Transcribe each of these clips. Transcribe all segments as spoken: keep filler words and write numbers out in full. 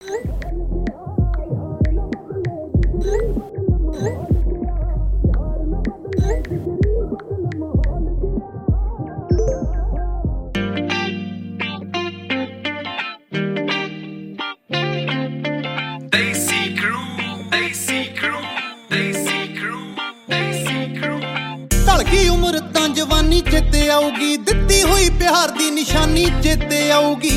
ढलगी उम्र तां जवानी चेते आऊगी, दित्ती हुई प्यार दी निशानी चेते आऊगी।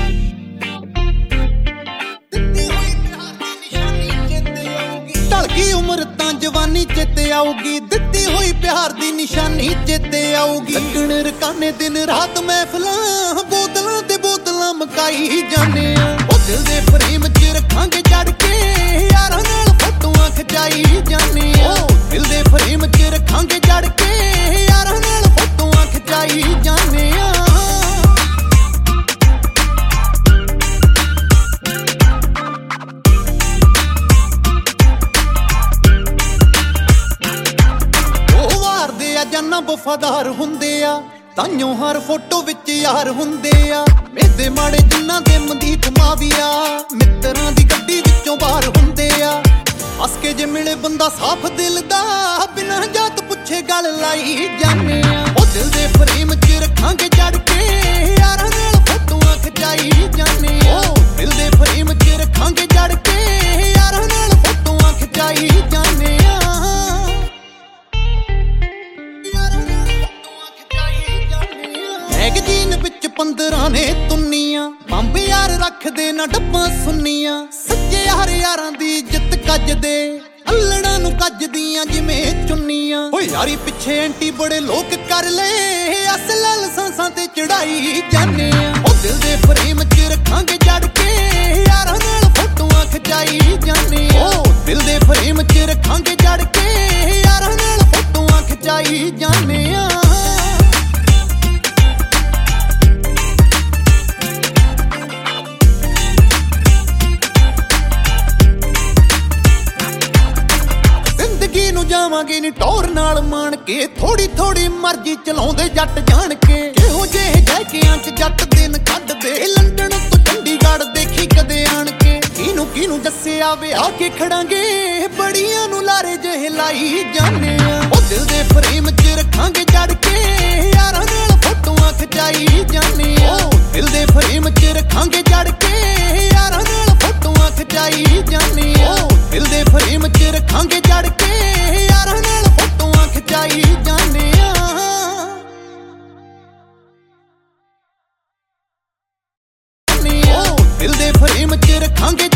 ढलगी उम्र तां जवानी चेते आऊगी, दित्ती हुई प्यार दी निशानी चेते आऊगी। लगन रकाने दिन रात महफिलां, बोतलां ते बोतलां मकाई जाने आ। ओ दिल दे फ्रेम च रखांगे जड़ के, यारां नाल फोटोआं खिचाई जाने आ। ओ दिल दे फ्रेम च रखांगे जड़ के, यारां नाल फोटोआं खिचाई जाने आ। ਜਾਨਾ ਵਫਾਦਾਰ ਹੁੰਦੇ ਆ, ਤਾਈਓ ਹਰ ਫੋਟੋ ਵਿੱਚ ਯਾਰ ਹੁੰਦੇ ਆ। ਮੇਦੇ ਮਾੜੇ ਜਿੰਨਾ ਦੇ ਮਨਦੀਪ ਮਾਵੀਆ, ਮਿੱਤਰਾਂ ਦੀ ਗੱਡੀ ਵਿੱਚੋਂ ਬਾਹਰ ਹੁੰਦੇ ਆ। ਹੱਸ ਕੇ ਜੇ ਮਿਲੇ ਬੰਦਾ ਸਾਫ਼ ਦਿਲ ਦਾ, ਬਿਨਾਂ ਜਾਤ ਪੁੱਛੇ ਗੱਲ ਲਾਈ ਜਾਨੇ ਆ। ਉਹ ਦਿਲ ਦੇ ਫਰੇਮ 'ਚ ਰੱਖਾਂਗੇ ਜੜ ਕੇ, ਯਾਰਾਂ ਨਾਲ ਫੋਟੋਆਂ ਖਿਚਾਈ ਜਾਨੇ ਆ। ਉਹ ਦਿਲ ਦੇ ਫਰੇਮ 'ਚ ਰੱਖਾਂਗੇ ਜੜ ਕੇ, ਯਾਰਾਂ ਨਾਲ ਫੋਟੋਆਂ ਖਿਚਾਈ ਜਾਨੇ ਆ। ਮੈਗਜ਼ੀਨ ਵਿੱਚ ਪੰਦਰਾਂ ਨੇ ਤੁੰਨੀਆਂ, ਬੰਬ ਯਾਰ ਰੱਖਦੇ ਨਾ ਡੱਬਾਂ ਸੁੰਨੀਆਂ। ਸੱਚੇ ਯਾਰ ਯਾਰਾਂ ਦੀ ਇੱਜ਼ਤ ਕੱਜਦੇ, ਅਲੜਾਂ ਨੂੰ ਕੱਜਦੀਆਂ ਜਿਵੇਂ ਚੁੰਨੀਆਂ। ਓ ਯਾਰੀ ਪਿੱਛੇ ਐਂਟੀ ਬੜੇ ਲੋਕ ਕਰ ਲਏ, ਅਸਲ ਲਾਇਸੈਂਸਾਂ ਤੇ ਚੜਾਈ ਜਾਨੇ ਆ। ਉਹ ਦਿਲ ਦੇ ਫਰੇਮ 'ਚ ਰੱਖਾਂਗੇ ਜੜ ਕੇ, ਯਾਰਾਂ ਨਾਲ ਫੋਟੋਆਂ ਖਿਚਾਈ ਜਾਨੇ ਆ। ਉਹ ਦਿਲ ਦੇ ਫਰੇਮ 'ਚ ਰੱਖਾਂਗੇ ਜੜ ਕੇ, ਯਾਰਾਂ ਨਾਲ ਫੋਟੋਆਂ ਖਿਚਾਈ ਜਾਨੇ ਆ। ਜਾਵਾਂਗੇ ਨੀ ਟੌਰ ਨਾਲ ਮਾਣ ਕੇ, ਥੋੜੀ ਥੋੜੀ ਮਰਜ਼ੀ ਚਲਾਉਂਦੇ ਜੱਟ ਜਾਣ ਕੇ। ਇਹੋ ਜਿਹੇ ਜੈਕਿਆਂ 'ਚ ਜੱਟ ਦਿਨ ਕੱਢਦੇ, ਲੰਡਨ ਤੋਂ ਚੰਡੀਗੜ੍ਹ ਦੇਖੀ ਕਦੇ ਆਣ ਕੇ। ਕਿਹਨੂੰ ਕਿਹਨੂੰ ਦੱਸਿਆ ਵਿਆਹ ਕੇ ਖੜਾਂਗੇ, ਬੜੀਆਂ ਨੂੰ ਲਾਰੇ ਜਿਹੇ ਲਾਈ ਜਾਨੇ ਆ। ਉਹ ਦਿਲ ਦੇ ਫਰੇਮ 'ਚ ਰੱਖਾਂਗੇ ਜੜ ਕੇ, ਯਾਰਾਂ ਨਾਲ ਫੋਟੋਆਂ ਖਿਚਾਈ ਜਾਨੇ ਆ। ਉਹ ਦਿਲ ਦੇ ਫਰੇਮ 'ਚ ਰੱਖਾਂਗੇ ਜੜ ਕੇ, ਯਾਰਾਂ ਨਾਲ ਫੋਟੋਆਂ ਖਿਚਾਈ ਜਾਨੇ ਆ। ਉਹ ਦਿਲ ਦੇ ਫਰੇਮ 'ਚ ਰੱਖਾਂਗੇ ਜੜ ਕੇ, ਯਾਰਾਂ ਨਾਲ ਫੋਟੋਆਂ ਖਿਚਾਈ ਜਾਨੇ ਆ। ਉਹ ਦਿਲ ਦੇ ਫਰੇਮ 'ਚ ਰੱਖਾਂਗੇ